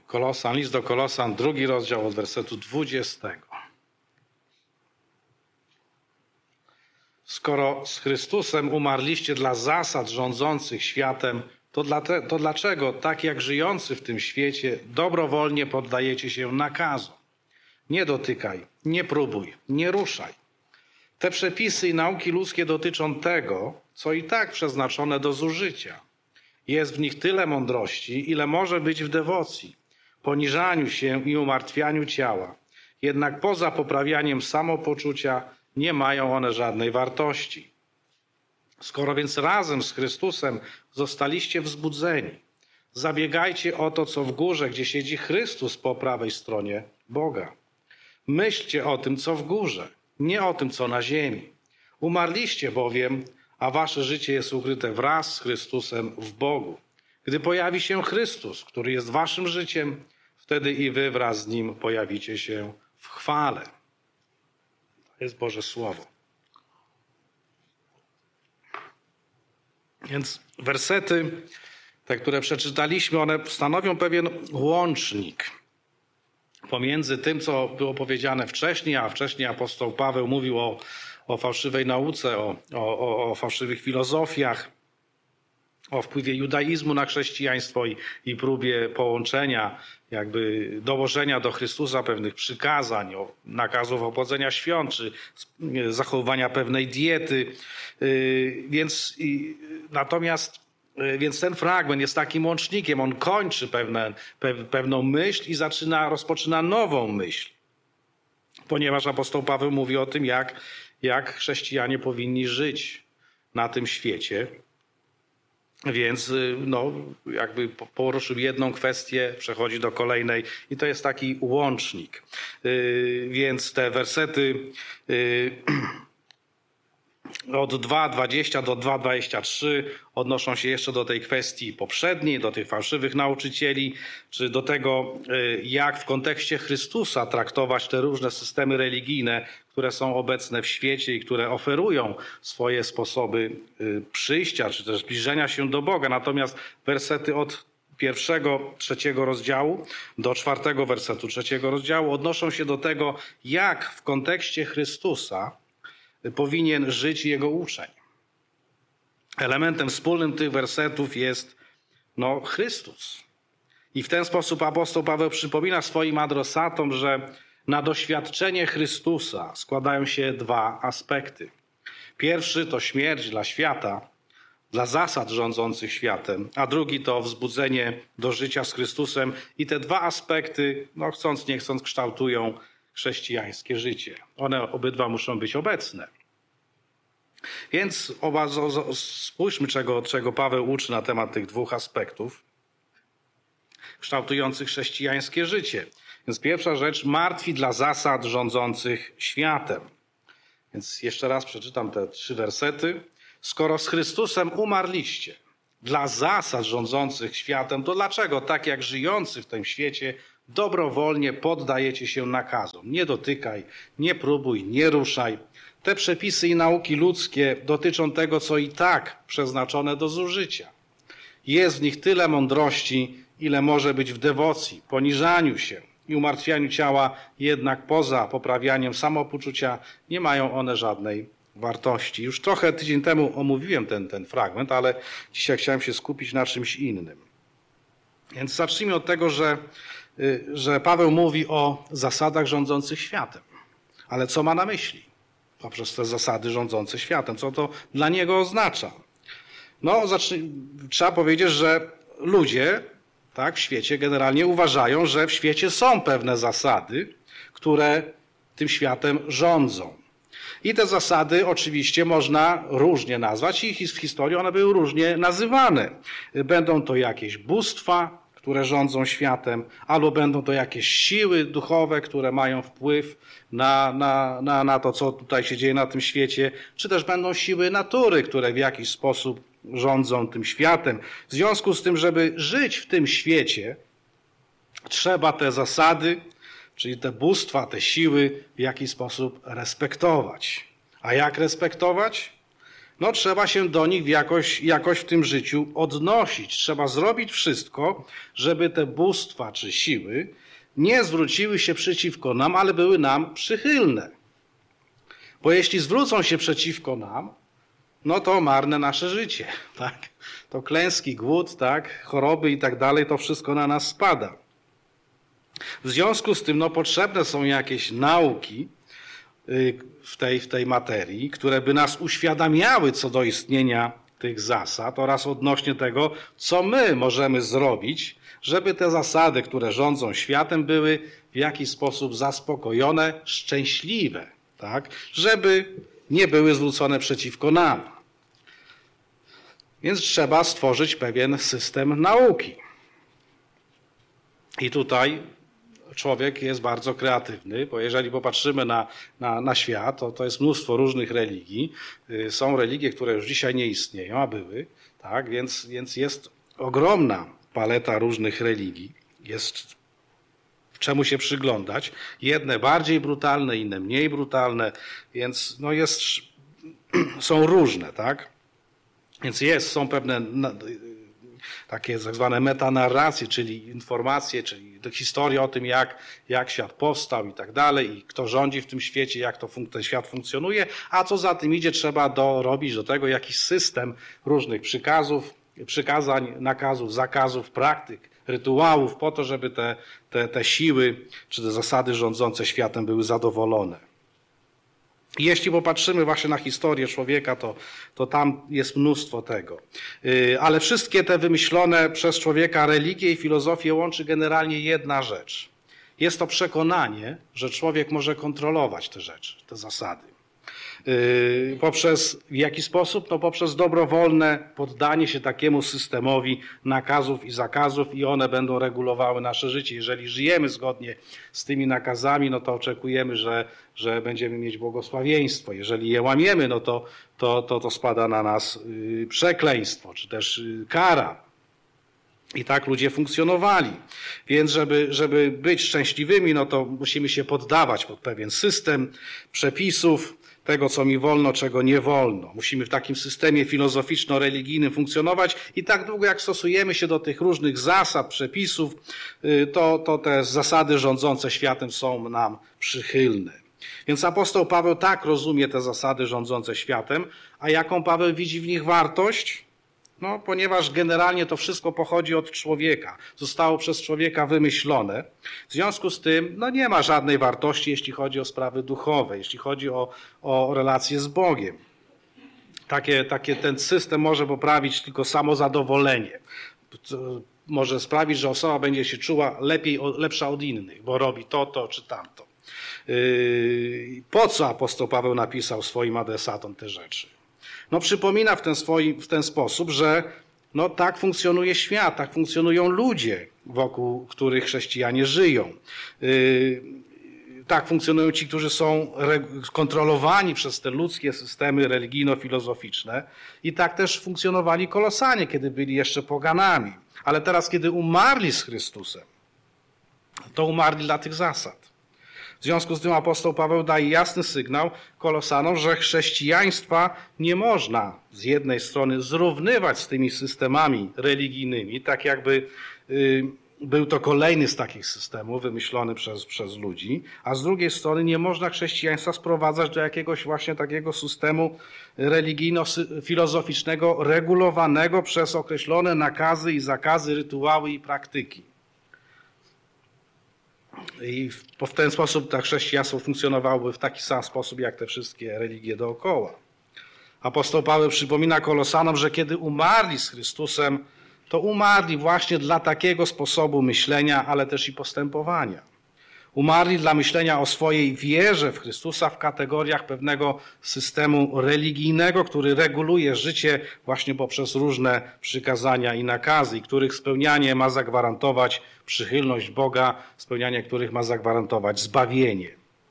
List do Kolosan, 2 rozdział od wersetu 20. Skoro z Chrystusem umarliście dla zasad rządzących światem, to dlaczego, tak jak żyjący w tym świecie, dobrowolnie poddajecie się nakazom? Nie dotykaj, nie próbuj, nie ruszaj. Te przepisy i nauki ludzkie dotyczą tego, co i tak przeznaczone do zużycia. Jest w nich tyle mądrości, ile może być w dewocji, poniżaniu się i umartwianiu ciała. Jednak poza poprawianiem samopoczucia nie mają one żadnej wartości. Skoro więc razem z Chrystusem zostaliście wzbudzeni, zabiegajcie o to, co w górze, gdzie siedzi Chrystus po prawej stronie Boga. Myślcie o tym, co w górze, nie o tym, co na ziemi. Umarliście bowiem, a wasze życie jest ukryte wraz z Chrystusem w Bogu. Gdy pojawi się Chrystus, który jest waszym życiem, wtedy i wy wraz z Nim pojawicie się w chwale. To jest Boże Słowo. Więc wersety, te, które przeczytaliśmy, one stanowią pewien łącznik pomiędzy tym, co było powiedziane wcześniej, a wcześniej apostoł Paweł mówił o fałszywej nauce, o fałszywych filozofiach, o wpływie judaizmu na chrześcijaństwo i próbie połączenia, jakby dołożenia do Chrystusa pewnych przykazań, nakazów obchodzenia świąt, czy zachowywania pewnej diety. Więc ten fragment jest takim łącznikiem. On kończy pewną myśl i rozpoczyna nową myśl. Ponieważ apostoł Paweł mówi o tym, jak chrześcijanie powinni żyć na tym świecie. Więc jakby poruszył jedną kwestię, przechodzi do kolejnej i to jest taki łącznik. Więc te wersety od 2:20 do 2:23 odnoszą się jeszcze do tej kwestii poprzedniej, do tych fałszywych nauczycieli, czy do tego, jak w kontekście Chrystusa traktować te różne systemy religijne, które są obecne w świecie i które oferują swoje sposoby przyjścia, czy też zbliżenia się do Boga. Natomiast wersety od 1-3 rozdziału do 4 wersetu 3 rozdziału odnoszą się do tego, jak w kontekście Chrystusa powinien żyć jego uczeń. Elementem wspólnym tych wersetów jest Chrystus. I w ten sposób apostoł Paweł przypomina swoim adresatom, że na doświadczenie Chrystusa składają się 2 aspekty. Pierwszy to śmierć dla świata, dla zasad rządzących światem, a drugi to wzbudzenie do życia z Chrystusem. I te 2 aspekty, chcąc nie chcąc, kształtują chrześcijańskie życie. One obydwa muszą być obecne. Więc spójrzmy, czego Paweł uczy na temat tych 2 aspektów kształtujących chrześcijańskie życie. Więc pierwsza rzecz, martwi dla zasad rządzących światem. Więc jeszcze raz przeczytam te 3 wersety. Skoro z Chrystusem umarliście dla zasad rządzących światem, to dlaczego, tak jak żyjący w tym świecie, dobrowolnie poddajecie się nakazom? Nie dotykaj, nie próbuj, nie ruszaj. Te przepisy i nauki ludzkie dotyczą tego, co i tak przeznaczone do zużycia. Jest w nich tyle mądrości, ile może być w dewocji, poniżaniu się i umartwianiu ciała, jednak poza poprawianiem samopoczucia nie mają one żadnej wartości. Już trochę tydzień temu omówiłem ten fragment, ale dzisiaj chciałem się skupić na czymś innym. Więc zacznijmy od tego, że Paweł mówi o zasadach rządzących światem. Ale co ma na myśli poprzez te zasady rządzące światem? Co to dla niego oznacza? Trzeba powiedzieć, że ludzie w świecie generalnie uważają, że w świecie są pewne zasady, które tym światem rządzą. I te zasady oczywiście można różnie nazwać i w historii one były różnie nazywane. Będą to jakieś bóstwa, które rządzą światem, albo będą to jakieś siły duchowe, które mają wpływ na to, co tutaj się dzieje na tym świecie, czy też będą siły natury, które w jakiś sposób rządzą tym światem. W związku z tym, żeby żyć w tym świecie, trzeba te zasady, czyli te bóstwa, te siły w jakiś sposób respektować. A jak respektować? no trzeba się do nich jakoś w tym życiu odnosić. Trzeba zrobić wszystko, żeby te bóstwa czy siły nie zwróciły się przeciwko nam, ale były nam przychylne. Bo jeśli zwrócą się przeciwko nam, no to marne nasze życie, tak? To klęski, głód, tak? Choroby i tak dalej, to wszystko na nas spada. W związku z tym, no potrzebne są jakieś nauki w tej materii, które by nas uświadamiały co do istnienia tych zasad oraz odnośnie tego, co my możemy zrobić, żeby te zasady, które rządzą światem, były w jakiś sposób zaspokojone, szczęśliwe, tak? Żeby nie były zwrócone przeciwko nam. Więc trzeba stworzyć pewien system nauki. I tutaj człowiek jest bardzo kreatywny, bo jeżeli popatrzymy na świat, to jest mnóstwo różnych religii. Są religie, które już dzisiaj nie istnieją, a były, tak? Więc jest ogromna paleta różnych religii. Jest czemu się przyglądać. Jedne bardziej brutalne, inne mniej brutalne, więc no są różne, tak? Więc są pewne takie tak zwane metanarracje, czyli informacje, czyli historia o tym, jak świat powstał i tak dalej, i kto rządzi w tym świecie, jak ten świat funkcjonuje, a co za tym idzie, trzeba dorobić do tego jakiś system różnych przykazań, nakazów, zakazów, praktyk, rytuałów, po to, żeby te siły, czy te zasady rządzące światem były zadowolone. I jeśli popatrzymy właśnie na historię człowieka, to tam jest mnóstwo tego. Ale wszystkie te wymyślone przez człowieka religie i filozofię łączy generalnie jedna rzecz. Jest to przekonanie, że człowiek może kontrolować te rzeczy, te zasady. W jaki sposób? No poprzez dobrowolne poddanie się takiemu systemowi nakazów i zakazów i one będą regulowały nasze życie. Jeżeli żyjemy zgodnie z tymi nakazami, no to oczekujemy, że będziemy mieć błogosławieństwo. Jeżeli je łamiemy, no to spada na nas przekleństwo, czy też kara. I tak ludzie funkcjonowali. Więc żeby być szczęśliwymi, no to musimy się poddawać pod pewien system przepisów, tego, co mi wolno, czego nie wolno. Musimy w takim systemie filozoficzno-religijnym funkcjonować i tak długo, jak stosujemy się do tych różnych zasad, przepisów, to te zasady rządzące światem są nam przychylne. Więc apostoł Paweł tak rozumie te zasady rządzące światem, a jaką Paweł widzi w nich wartość? No, ponieważ generalnie to wszystko pochodzi od człowieka. Zostało przez człowieka wymyślone. W związku z tym no nie ma żadnej wartości, jeśli chodzi o sprawy duchowe, jeśli chodzi o relacje z Bogiem. Ten system może poprawić tylko samozadowolenie. Może sprawić, że osoba będzie się czuła lepsza od innych, bo robi to czy tamto. Po co apostoł Paweł napisał swoim adresatom te rzeczy? No przypomina w ten sposób, że no tak funkcjonuje świat, tak funkcjonują ludzie, wokół których chrześcijanie żyją. Tak funkcjonują ci, którzy są kontrolowani przez te ludzkie systemy religijno-filozoficzne i tak też funkcjonowali Kolosanie, kiedy byli jeszcze poganami. Ale teraz, kiedy umarli z Chrystusem, to umarli dla tych zasad. W związku z tym apostoł Paweł daje jasny sygnał Kolosanom, że chrześcijaństwa nie można z jednej strony zrównywać z tymi systemami religijnymi, tak jakby był to kolejny z takich systemów wymyślony przez ludzi, a z drugiej strony nie można chrześcijaństwa sprowadzać do jakiegoś właśnie takiego systemu religijno-filozoficznego regulowanego przez określone nakazy i zakazy, rytuały i praktyki. I w ten sposób to chrześcijaństwo funkcjonowałoby w taki sam sposób, jak te wszystkie religie dookoła. Apostoł Paweł przypomina Kolosanom, że kiedy umarli z Chrystusem, to umarli właśnie dla takiego sposobu myślenia, ale też i postępowania. Umarli dla myślenia o swojej wierze w Chrystusa w kategoriach pewnego systemu religijnego, który reguluje życie właśnie poprzez różne przykazania i nakazy, i których spełnianie ma zagwarantować przychylność Boga, spełnianie których ma zagwarantować zbawienie.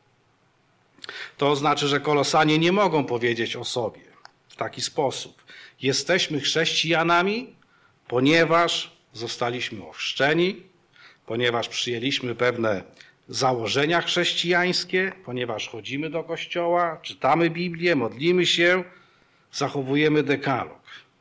To znaczy, że Kolosanie nie mogą powiedzieć o sobie w taki sposób. Jesteśmy chrześcijanami, ponieważ zostaliśmy ochrzczeni, ponieważ przyjęliśmy pewne założenia chrześcijańskie, ponieważ chodzimy do kościoła, czytamy Biblię, modlimy się, zachowujemy dekalog.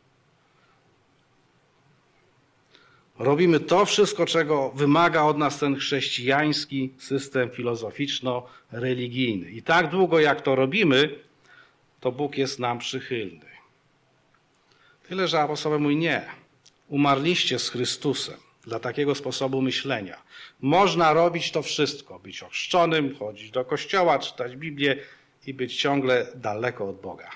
Robimy to wszystko, czego wymaga od nas ten chrześcijański system filozoficzno-religijny. I tak długo jak to robimy, to Bóg jest nam przychylny. Tyle, że apostoł mówi nie. Umarliście z Chrystusem dla takiego sposobu myślenia. Można robić to wszystko. Być ochrzczonym, chodzić do kościoła, czytać Biblię i być ciągle daleko od Boga.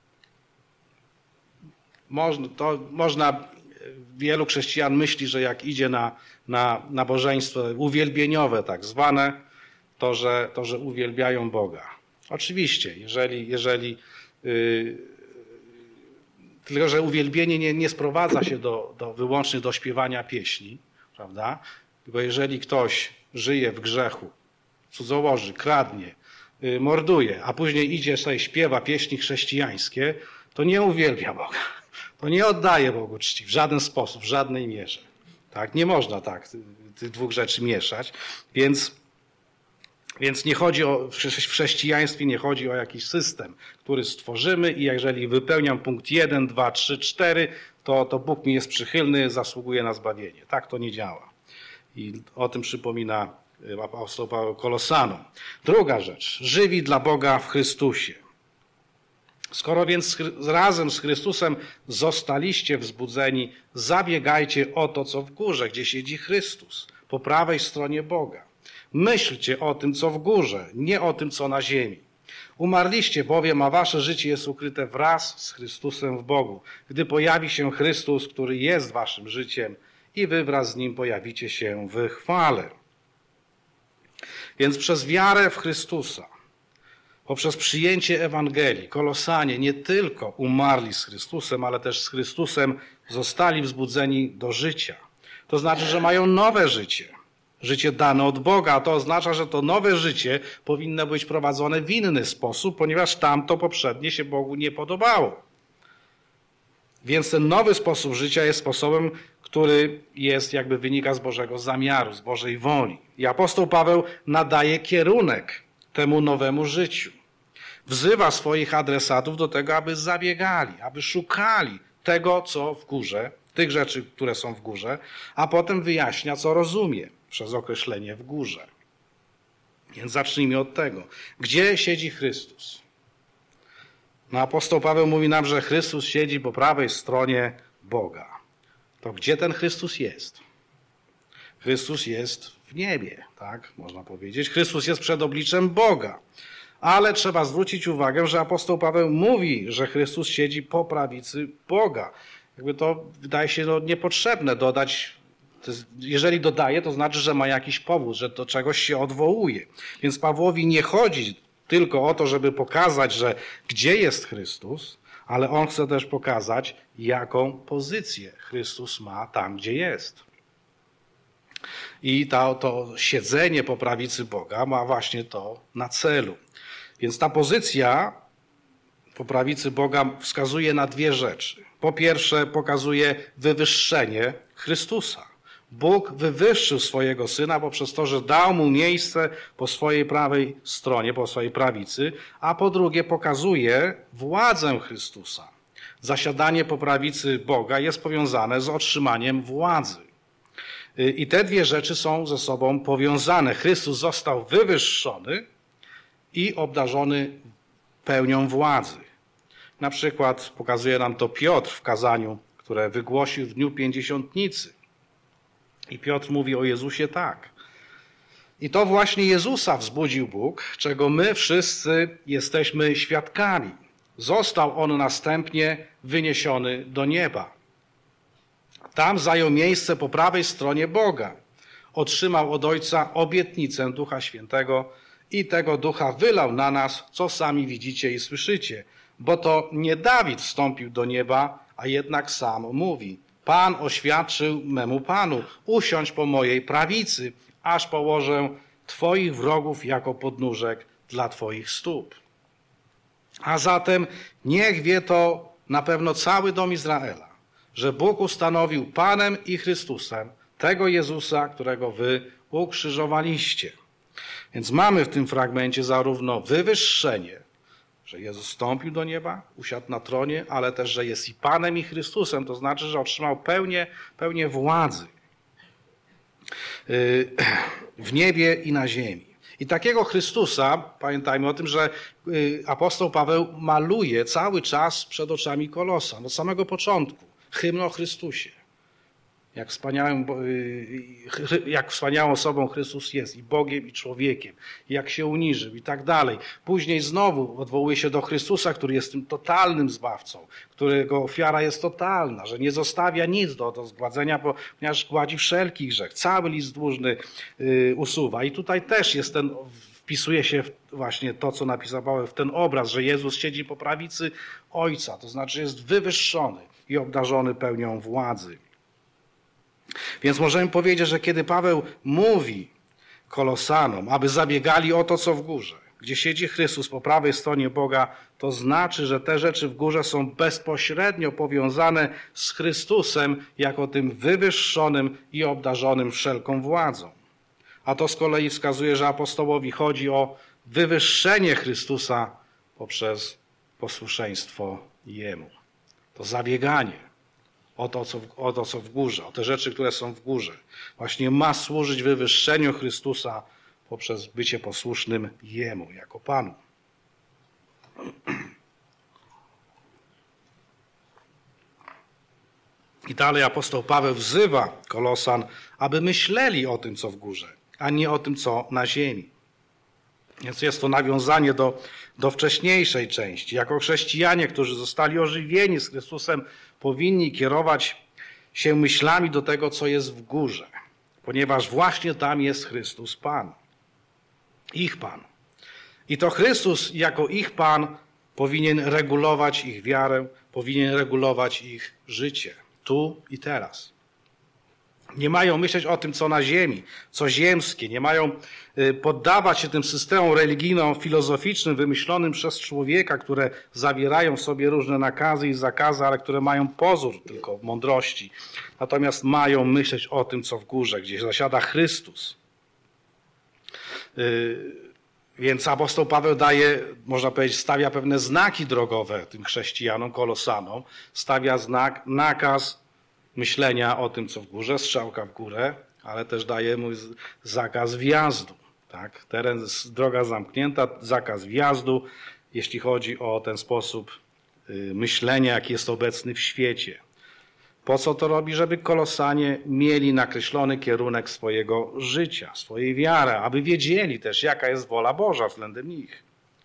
Wielu chrześcijan myśli, że jak idzie na nabożeństwo uwielbieniowe tak zwane, to że uwielbiają Boga. Oczywiście, tylko że uwielbienie nie sprowadza się wyłącznie do śpiewania pieśni, prawda? Bo jeżeli ktoś żyje w grzechu, cudzołoży, kradnie, morduje, a później idzie sobie śpiewa pieśni chrześcijańskie, to nie uwielbia Boga. To nie oddaje Bogu czci w żaden sposób, w żadnej mierze. Tak? Nie można tak tych dwóch rzeczy mieszać. Więc nie chodzi w chrześcijaństwie nie chodzi o jakiś system, który stworzymy i jeżeli wypełniam punkt 1, 2, 3, 4, to Bóg mi jest przychylny, zasługuje na zbawienie. Tak to nie działa. I o tym przypomina apostoł Paweł Kolosanom. Druga rzecz. Żywi dla Boga w Chrystusie. Skoro więc razem z Chrystusem zostaliście wzbudzeni, zabiegajcie o to, co w górze, gdzie siedzi Chrystus, po prawej stronie Boga. Myślcie o tym, co w górze, nie o tym, co na ziemi. Umarliście bowiem, a wasze życie jest ukryte wraz z Chrystusem w Bogu. Gdy pojawi się Chrystus, który jest waszym życiem i wy wraz z Nim pojawicie się w chwale. Więc przez wiarę w Chrystusa, poprzez przyjęcie Ewangelii, Kolosanie nie tylko umarli z Chrystusem, ale też z Chrystusem zostali wzbudzeni do życia. To znaczy, że mają nowe życie. Życie dane od Boga, a to oznacza, że to nowe życie powinno być prowadzone w inny sposób, ponieważ tamto poprzednie się Bogu nie podobało. Więc ten nowy sposób życia jest sposobem, który wynika z Bożego zamiaru, z Bożej woli. I apostoł Paweł nadaje kierunek temu nowemu życiu. Wzywa swoich adresatów do tego, aby zabiegali, aby szukali tego, co w górze, tych rzeczy, które są w górze, a potem wyjaśnia, co rozumie przez określenie w górze. Więc zacznijmy od tego. Gdzie siedzi Chrystus? Apostoł Paweł mówi nam, że Chrystus siedzi po prawej stronie Boga. To gdzie ten Chrystus jest? Chrystus jest w niebie, tak można powiedzieć. Chrystus jest przed obliczem Boga. Ale trzeba zwrócić uwagę, że apostoł Paweł mówi, że Chrystus siedzi po prawicy Boga. To wydaje się niepotrzebne dodać. Jeżeli dodaje, to znaczy, że ma jakiś powód, że do czegoś się odwołuje. Więc Pawłowi nie chodzi tylko o to, żeby pokazać, że gdzie jest Chrystus, ale on chce też pokazać, jaką pozycję Chrystus ma tam, gdzie jest. I to siedzenie po prawicy Boga ma właśnie to na celu. Więc ta pozycja po prawicy Boga wskazuje na dwie rzeczy. Po pierwsze, pokazuje wywyższenie Chrystusa. Bóg wywyższył swojego Syna poprzez to, że dał Mu miejsce po swojej prawej stronie, po swojej prawicy, a po drugie pokazuje władzę Chrystusa. Zasiadanie po prawicy Boga jest powiązane z otrzymaniem władzy. I te dwie rzeczy są ze sobą powiązane. Chrystus został wywyższony i obdarzony pełnią władzy. Na przykład pokazuje nam to Piotr w kazaniu, które wygłosił w dniu Pięćdziesiątnicy. I Piotr mówi o Jezusie tak. I to właśnie Jezusa wzbudził Bóg, czego my wszyscy jesteśmy świadkami. Został On następnie wyniesiony do nieba. Tam zajął miejsce po prawej stronie Boga. Otrzymał od Ojca obietnicę Ducha Świętego i tego Ducha wylał na nas, co sami widzicie i słyszycie. Bo to nie Dawid wstąpił do nieba, a jednak sam mówi: Pan oświadczył memu Panu, usiądź po mojej prawicy, aż położę Twoich wrogów jako podnóżek dla Twoich stóp. A zatem niech wie to na pewno cały dom Izraela, że Bóg ustanowił Panem i Chrystusem tego Jezusa, którego wy ukrzyżowaliście. Więc mamy w tym fragmencie zarówno wywyższenie, że Jezus wstąpił do nieba, usiadł na tronie, ale też, że jest i Panem, i Chrystusem. To znaczy, że otrzymał pełnię władzy w niebie i na ziemi. I takiego Chrystusa, pamiętajmy o tym, że apostoł Paweł maluje cały czas przed oczami Kolosan, od samego początku. Hymn o Chrystusie. Jak wspaniałą osobą Chrystus jest, i Bogiem, i człowiekiem, i jak się uniżył, i tak dalej. Później znowu odwołuje się do Chrystusa, który jest tym totalnym zbawcą, którego ofiara jest totalna, że nie zostawia nic do zgładzenia, ponieważ gładzi wszelki grzech. Cały list dłużny usuwa. I tutaj też jest wpisuje się właśnie to, co napisał Paweł, w ten obraz, że Jezus siedzi po prawicy Ojca, to znaczy jest wywyższony i obdarzony pełnią władzy. Więc możemy powiedzieć, że kiedy Paweł mówi Kolosanom, aby zabiegali o to, co w górze, gdzie siedzi Chrystus po prawej stronie Boga, to znaczy, że te rzeczy w górze są bezpośrednio powiązane z Chrystusem jako tym wywyższonym i obdarzonym wszelką władzą. A to z kolei wskazuje, że apostołowi chodzi o wywyższenie Chrystusa poprzez posłuszeństwo Jemu. To zabieganie o to, co w górze, o te rzeczy, które są w górze, właśnie ma służyć wywyższeniu Chrystusa poprzez bycie posłusznym Jemu, jako Panu. I dalej apostoł Paweł wzywa Kolosan, aby myśleli o tym, co w górze, a nie o tym, co na ziemi. Więc jest to nawiązanie do wcześniejszej części. Jako chrześcijanie, którzy zostali ożywieni z Chrystusem, powinni kierować się myślami do tego, co jest w górze, ponieważ właśnie tam jest Chrystus Pan, ich Pan. I to Chrystus jako ich Pan powinien regulować ich wiarę, powinien regulować ich życie, tu i teraz. Nie mają myśleć o tym, co na ziemi, co ziemskie. Nie mają poddawać się tym systemom religijno-filozoficznym wymyślonym przez człowieka, które zawierają w sobie różne nakazy i zakazy, ale które mają pozór tylko mądrości. Natomiast mają myśleć o tym, co w górze, gdzie zasiada Chrystus. Więc apostoł Paweł można powiedzieć, stawia pewne znaki drogowe tym chrześcijanom, Kolosanom. Stawia nakaz myślenia o tym, co w górze, strzałka w górę, ale też daje mu zakaz wjazdu. Tak? Droga zamknięta, zakaz wjazdu, jeśli chodzi o ten sposób myślenia, jaki jest obecny w świecie. Po co to robi? Żeby Kolosanie mieli nakreślony kierunek swojego życia, swojej wiary, aby wiedzieli też, jaka jest wola Boża względem nich.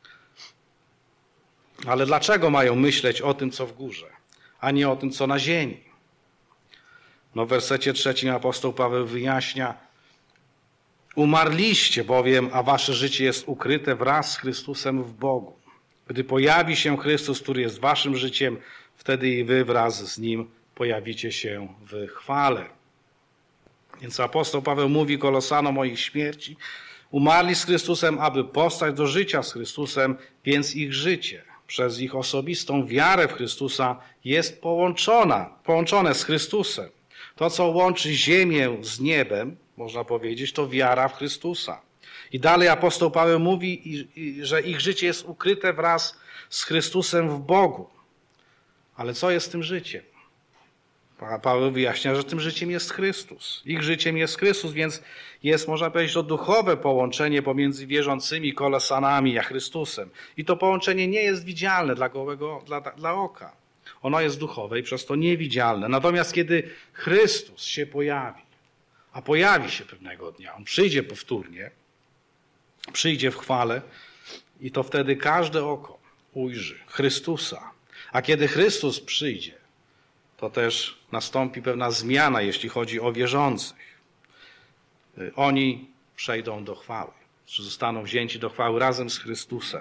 Ale dlaczego mają myśleć o tym, co w górze, a nie o tym, co na ziemi? No w wersecie 3 apostoł Paweł wyjaśnia: umarliście bowiem, a wasze życie jest ukryte wraz z Chrystusem w Bogu. Gdy pojawi się Chrystus, który jest waszym życiem, wtedy i wy wraz z Nim pojawicie się w chwale. Więc apostoł Paweł mówi Kolosanom o ich śmierci. Umarli z Chrystusem, aby powstać do życia z Chrystusem, więc ich życie przez ich osobistą wiarę w Chrystusa jest połączone z Chrystusem. To, co łączy ziemię z niebem, można powiedzieć, to wiara w Chrystusa. I dalej apostoł Paweł mówi, że ich życie jest ukryte wraz z Chrystusem w Bogu. Ale co jest tym życiem? Paweł wyjaśnia, że tym życiem jest Chrystus. Ich życiem jest Chrystus, więc jest, można powiedzieć, to duchowe połączenie pomiędzy wierzącymi Kolosanami a Chrystusem. I to połączenie nie jest widzialne dla oka. Ono jest duchowe i przez to niewidzialne. Natomiast kiedy Chrystus się pojawi, a pojawi się pewnego dnia, On przyjdzie powtórnie, przyjdzie w chwale i to wtedy każde oko ujrzy Chrystusa. A kiedy Chrystus przyjdzie, to też nastąpi pewna zmiana, jeśli chodzi o wierzących. Oni przejdą do chwały, czy zostaną wzięci do chwały razem z Chrystusem.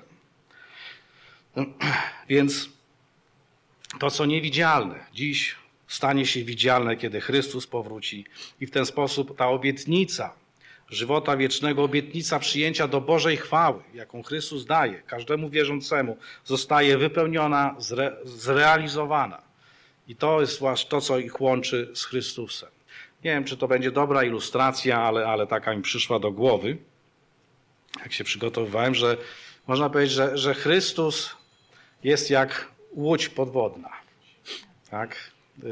Więc to, co niewidzialne, dziś stanie się widzialne, kiedy Chrystus powróci i w ten sposób ta obietnica żywota wiecznego, obietnica przyjęcia do Bożej chwały, jaką Chrystus daje każdemu wierzącemu, zostaje wypełniona, zrealizowana. I to jest właśnie to, co ich łączy z Chrystusem. Nie wiem, czy to będzie dobra ilustracja, ale taka mi przyszła do głowy, jak się przygotowywałem, że można powiedzieć, że Chrystus jest jak łódź podwodna. Tak?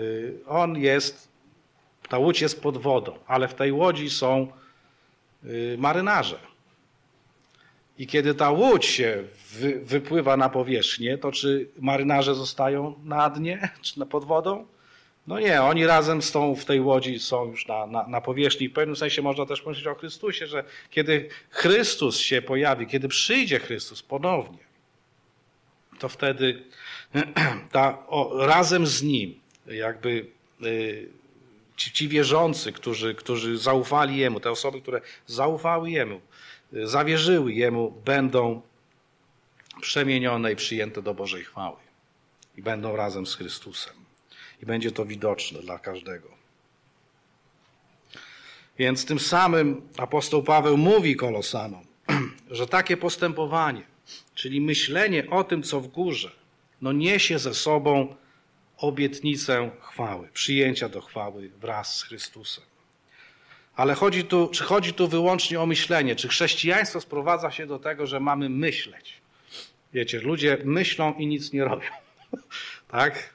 Ta łódź jest pod wodą, ale w tej łodzi są marynarze. I kiedy ta łódź się wypływa na powierzchnię, to czy marynarze zostają na dnie, czy pod wodą? No nie, oni razem w tej łodzi są już na powierzchni. W pewnym sensie można też powiedzieć o Chrystusie, że kiedy Chrystus się pojawi, kiedy przyjdzie Chrystus ponownie, to wtedy razem z Nim jakby ci wierzący, którzy zaufali Jemu, te osoby, które zaufały Jemu, zawierzyły Jemu, będą przemienione i przyjęte do Bożej chwały. I będą razem z Chrystusem. I będzie to widoczne dla każdego. Więc tym samym apostoł Paweł mówi Kolosanom, że takie postępowanie, czyli myślenie o tym, co w górze, niesie ze sobą obietnicę chwały, przyjęcia do chwały wraz z Chrystusem. Ale czy chodzi tu wyłącznie o myślenie? Czy chrześcijaństwo sprowadza się do tego, że mamy myśleć? Wiecie, ludzie myślą i nic nie robią. Tak?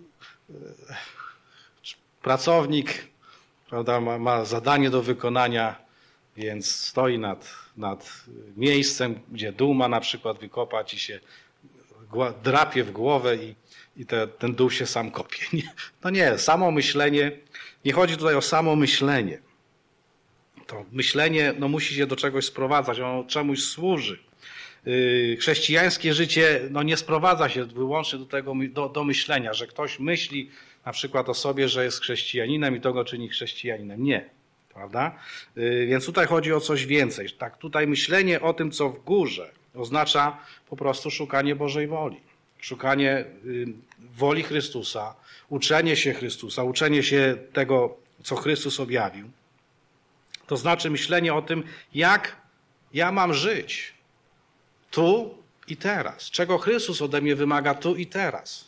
Pracownik, prawda, ma zadanie do wykonania, więc stoi nad miejscem, gdzie dół ma na przykład wykopać i się drapie w głowę i ten dół się sam kopie. Nie, samo myślenie, nie chodzi tutaj o samo myślenie. To myślenie musi się do czegoś sprowadzać, ono czemuś służy. Chrześcijańskie życie nie sprowadza się wyłącznie do myślenia, że ktoś myśli na przykład o sobie, że jest chrześcijaninem i to go czyni chrześcijaninem. Nie, prawda? Więc tutaj chodzi o coś więcej. Tak, tutaj myślenie o tym, co w górze, oznacza po prostu szukanie Bożej woli. Szukanie woli Chrystusa, uczenie się Chrystusa, uczenie się tego, co Chrystus objawił. To znaczy myślenie o tym, jak ja mam żyć tu i teraz. Czego Chrystus ode mnie wymaga tu i teraz.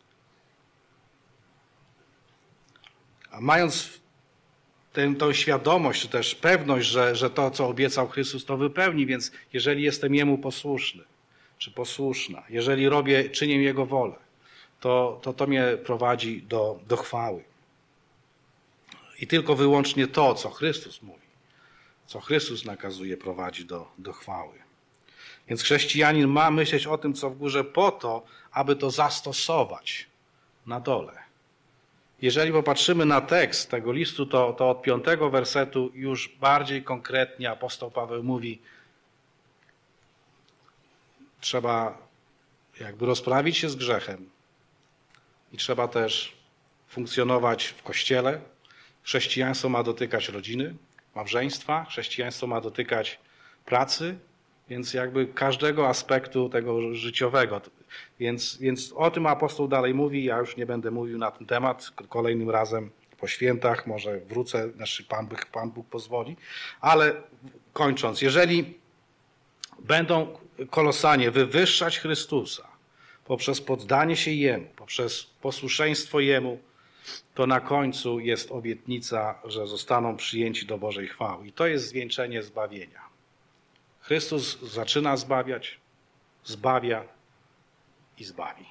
A mając tę świadomość, czy też pewność, że to, co obiecał Chrystus, to wypełni, więc jeżeli jestem Jemu posłuszny, czy posłuszna, jeżeli czynię Jego wolę, to mnie prowadzi do chwały. I tylko wyłącznie to, co Chrystus mówi, co Chrystus nakazuje, prowadzi do chwały. Więc chrześcijanin ma myśleć o tym, co w górze, po to, aby to zastosować na dole. Jeżeli popatrzymy na tekst tego listu, to od 5 wersetu już bardziej konkretnie apostoł Paweł mówi, trzeba jakby rozprawić się z grzechem i trzeba też funkcjonować w Kościele. Chrześcijaństwo ma dotykać rodziny, małżeństwa, chrześcijaństwo ma dotykać pracy, więc jakby każdego aspektu tego życiowego. Więc o tym apostoł dalej mówi, ja już nie będę mówił na ten temat, kolejnym razem po świętach może wrócę, Pan Bóg pozwoli, ale kończąc, jeżeli będą Kolosanie wywyższać Chrystusa poprzez poddanie się Jemu, poprzez posłuszeństwo Jemu, to na końcu jest obietnica, że zostaną przyjęci do Bożej chwały. I to jest zwieńczenie zbawienia. Chrystus zaczyna zbawiać, zbawia i zbawi.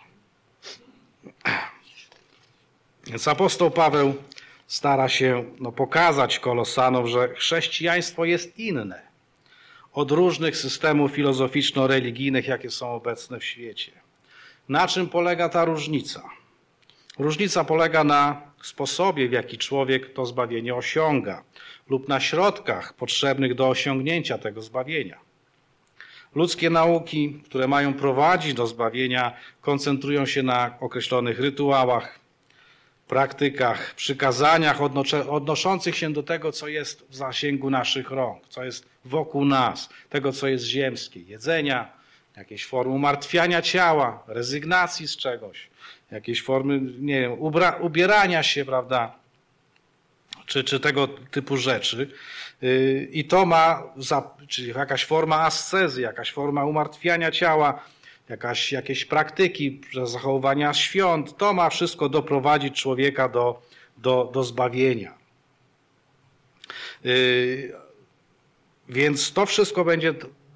Więc apostoł Paweł stara się pokazać Kolosanom, że chrześcijaństwo jest inne od różnych systemów filozoficzno-religijnych, jakie są obecne w świecie. Na czym polega ta różnica? Różnica polega na sposobie, w jaki człowiek to zbawienie osiąga lub na środkach potrzebnych do osiągnięcia tego zbawienia. Ludzkie nauki, które mają prowadzić do zbawienia, koncentrują się na określonych rytuałach, praktykach, przykazaniach odnoszących się do tego, co jest w zasięgu naszych rąk, co jest wokół nas, tego, co jest ziemskie, jedzenia, jakieś formy umartwiania ciała, rezygnacji z czegoś, jakieś formy, nie wiem, ubierania się, prawda, czy tego typu rzeczy. I to ma, czyli jakaś forma ascezy, jakaś forma umartwiania ciała, jakieś praktyki zachowywania świąt, to ma wszystko doprowadzić człowieka do zbawienia. Więc to wszystko będzie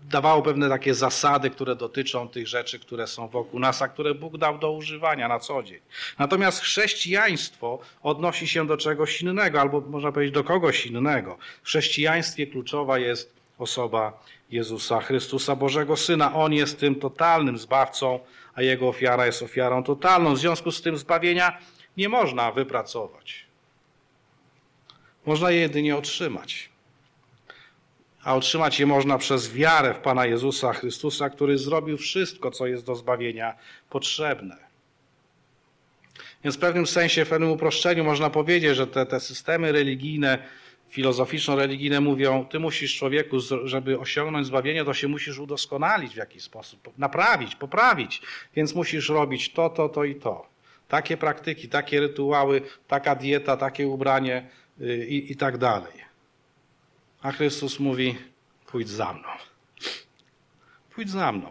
dawało pewne takie zasady, które dotyczą tych rzeczy, które są wokół nas, a które Bóg dał do używania na co dzień. Natomiast chrześcijaństwo odnosi się do czegoś innego, albo można powiedzieć do kogoś innego. W chrześcijaństwie kluczowa jest osoba Jezusa Chrystusa, Bożego Syna. On jest tym totalnym zbawcą, a Jego ofiara jest ofiarą totalną. W związku z tym zbawienia nie można wypracować. Można je jedynie otrzymać. A otrzymać je można przez wiarę w Pana Jezusa Chrystusa, który zrobił wszystko, co jest do zbawienia potrzebne. Więc w pewnym sensie, w pewnym uproszczeniu można powiedzieć, że te systemy religijne, filozoficzno-religijne mówią, ty musisz, człowieku, żeby osiągnąć zbawienie, to się musisz udoskonalić w jakiś sposób, naprawić, poprawić, więc musisz robić to i to. Takie praktyki, takie rytuały, taka dieta, takie ubranie i tak dalej. A Chrystus mówi, pójdź za mną. Pójdź za mną.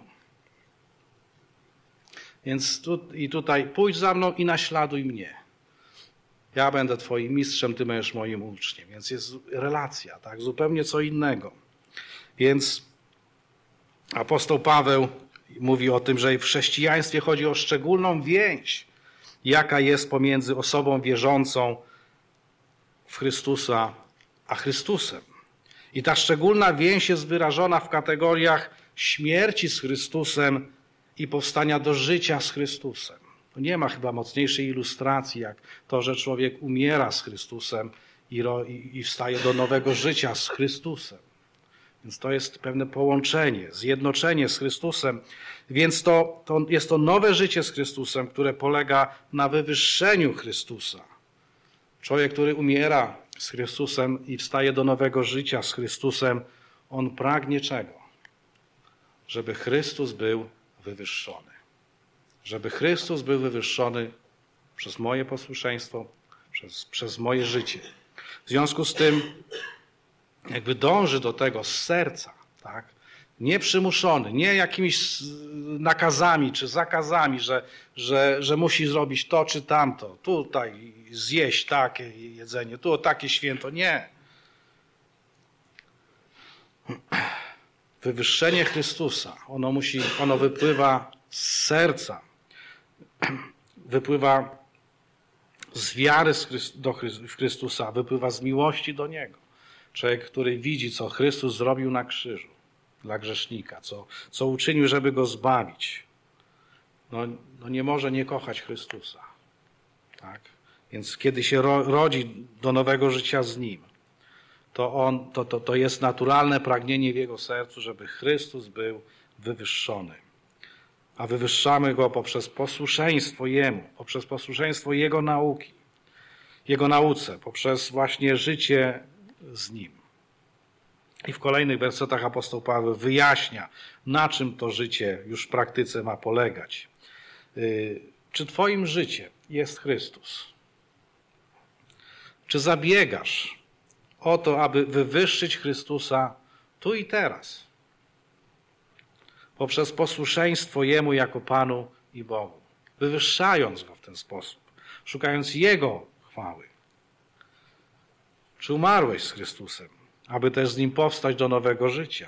Więc tutaj pójdź za mną i naśladuj mnie. Ja będę twoim mistrzem, ty będziesz moim uczniem. Więc jest relacja, tak? Zupełnie co innego. Więc apostoł Paweł mówi o tym, że w chrześcijaństwie chodzi o szczególną więź, jaka jest pomiędzy osobą wierzącą w Chrystusa a Chrystusem. I ta szczególna więź jest wyrażona w kategoriach śmierci z Chrystusem i powstania do życia z Chrystusem. Nie ma chyba mocniejszej ilustracji, jak to, że człowiek umiera z Chrystusem i wstaje do nowego życia z Chrystusem. Więc to jest pewne połączenie, zjednoczenie z Chrystusem. Więc jest to nowe życie z Chrystusem, które polega na wywyższeniu Chrystusa. Człowiek, który umiera z Chrystusem i wstaje do nowego życia z Chrystusem, on pragnie czego? Żeby Chrystus był wywyższony. Żeby Chrystus był wywyższony przez moje posłuszeństwo, przez moje życie. W związku z tym jakby dąży do tego z serca, tak? Nie przymuszony, nie jakimiś nakazami czy zakazami, że musi zrobić to czy tamto, tutaj zjeść takie jedzenie, tu takie święto. Nie. Wywyższenie Chrystusa, ono wypływa z serca, wypływa z wiary w Chrystusa, wypływa z miłości do Niego. Człowiek, który widzi, co Chrystus zrobił na krzyżu dla grzesznika, co uczynił, żeby go zbawić, no nie może nie kochać Chrystusa. Tak? Więc kiedy się rodzi do nowego życia z Nim, to jest naturalne pragnienie w jego sercu, żeby Chrystus był wywyższony. A wywyższamy Go poprzez posłuszeństwo Jemu, poprzez posłuszeństwo Jego nauki, Jego nauce, poprzez właśnie życie z Nim. I w kolejnych wersetach apostoł Paweł wyjaśnia, na czym to życie już w praktyce ma polegać. Czy twoim życiem jest Chrystus? Czy zabiegasz o to, aby wywyższyć Chrystusa tu i teraz? Poprzez posłuszeństwo Jemu jako Panu i Bogu. Wywyższając Go w ten sposób. Szukając Jego chwały. Czy umarłeś z Chrystusem, aby też z Nim powstać do nowego życia?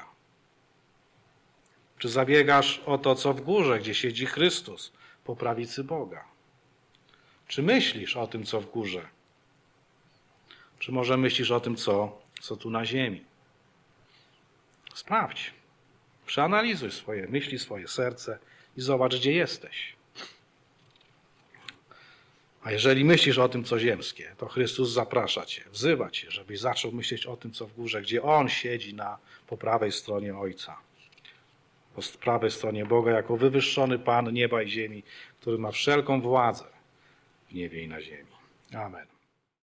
Czy zabiegasz o to, co w górze, gdzie siedzi Chrystus, po prawicy Boga? Czy myślisz o tym, co w górze? Czy może myślisz o tym, co tu na ziemi? Sprawdź. Przeanalizuj swoje myśli, swoje serce i zobacz, gdzie jesteś. A jeżeli myślisz o tym, co ziemskie, to Chrystus zaprasza cię, wzywa cię, żebyś zaczął myśleć o tym, co w górze, gdzie On siedzi po prawej stronie Ojca. Po prawej stronie Boga, jako wywyższony Pan nieba i ziemi, który ma wszelką władzę w niebie i na ziemi. Amen.